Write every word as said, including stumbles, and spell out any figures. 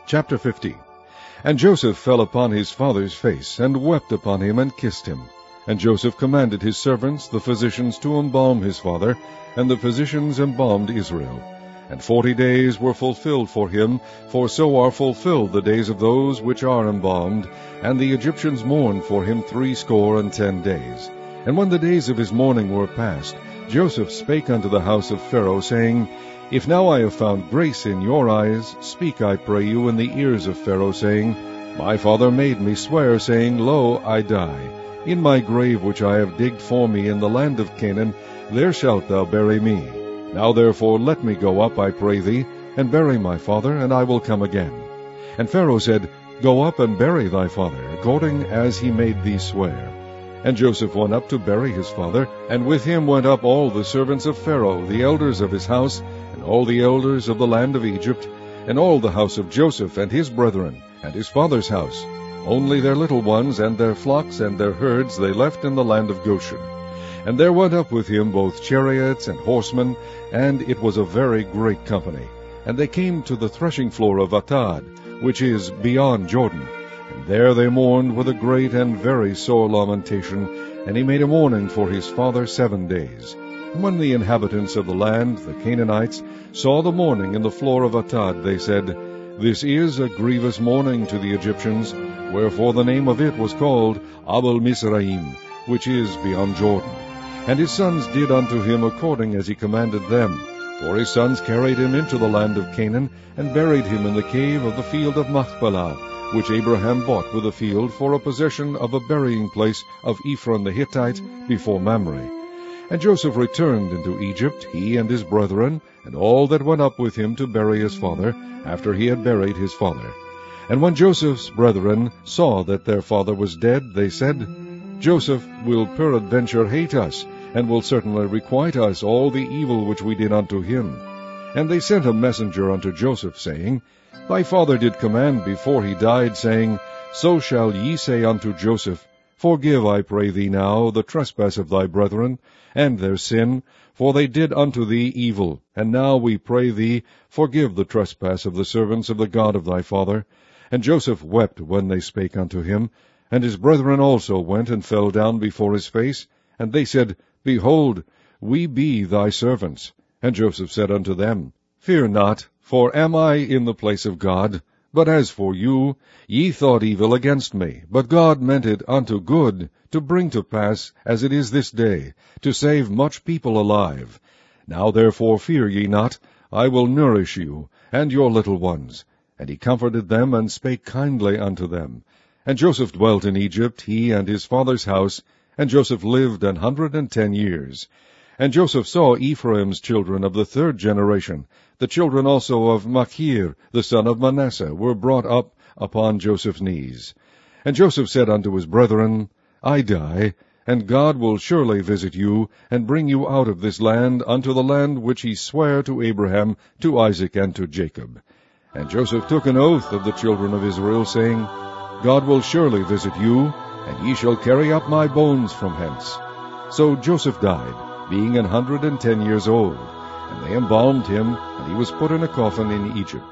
Chapter fifteen. And Joseph fell upon his father's face, and wept upon him, and kissed him. And Joseph commanded his servants, the physicians, to embalm his father, and the physicians embalmed Israel. And forty days were fulfilled for him, for so are fulfilled the days of those which are embalmed. And the Egyptians mourned for him threescore and ten days. And when the days of his mourning were past, Joseph spake unto the house of Pharaoh, saying, If now I have found grace in your eyes, speak, I pray you, in the ears of Pharaoh, saying, My father made me swear, saying, Lo, I die. In my grave which I have digged for me in the land of Canaan, there shalt thou bury me. Now therefore let me go up, I pray thee, and bury my father, and I will come again. And Pharaoh said, Go up and bury thy father, according as he made thee swear. And Joseph went up to bury his father, and with him went up all the servants of Pharaoh, the elders of his house, and all the elders of the land of Egypt, and all the house of Joseph, and his brethren, and his father's house. Only their little ones, and their flocks, and their herds they left in the land of Goshen. And there went up with him both chariots and horsemen, and it was a very great company. And they came to the threshing floor of Atad, which is beyond Jordan. And there they mourned with a great and very sore lamentation, and he made a mourning for his father seven days. And when the inhabitants of the land, the Canaanites, saw the mourning in the floor of Atad, they said, This is a grievous mourning to the Egyptians, wherefore the name of it was called Abel Mizraim, which is beyond Jordan. And his sons did unto him according as he commanded them. For his sons carried him into the land of Canaan, and buried him in the cave of the field of Machpelah, which Abraham bought with a field for a possession of a burying place of Ephron the Hittite before Mamre. And Joseph returned into Egypt, he and his brethren, and all that went up with him to bury his father, after he had buried his father. And when Joseph's brethren saw that their father was dead, they said, Joseph will peradventure hate us, and will certainly requite us all the evil which we did unto him. And they sent a messenger unto Joseph, saying, Thy father did command before he died, saying, So shall ye say unto Joseph, Forgive, I pray thee now, the trespass of thy brethren, and their sin, for they did unto thee evil. And now we pray thee, forgive the trespass of the servants of the God of thy father. And Joseph wept when they spake unto him. And his brethren also went and fell down before his face. And they said, Behold, we be thy servants. And Joseph said unto them, Fear not, for am I in the place of God? But as for you, ye thought evil against me, but God meant it unto good, to bring to pass, as it is this day, to save much people alive. Now therefore fear ye not, I will nourish you, and your little ones. And he comforted them, and spake kindly unto them. And Joseph dwelt in Egypt, he and his father's house, and Joseph lived an hundred and ten years. And Joseph saw Ephraim's children of the third generation. The children also of Machir, the son of Manasseh, were brought up upon Joseph's knees. And Joseph said unto his brethren, I die, and God will surely visit you, and bring you out of this land unto the land which he sware to Abraham, to Isaac, and to Jacob. And Joseph took an oath of the children of Israel, saying, God will surely visit you, and ye shall carry up my bones from hence. So Joseph died, being an hundred and ten years old. And they embalmed him, and he was put in a coffin in Egypt.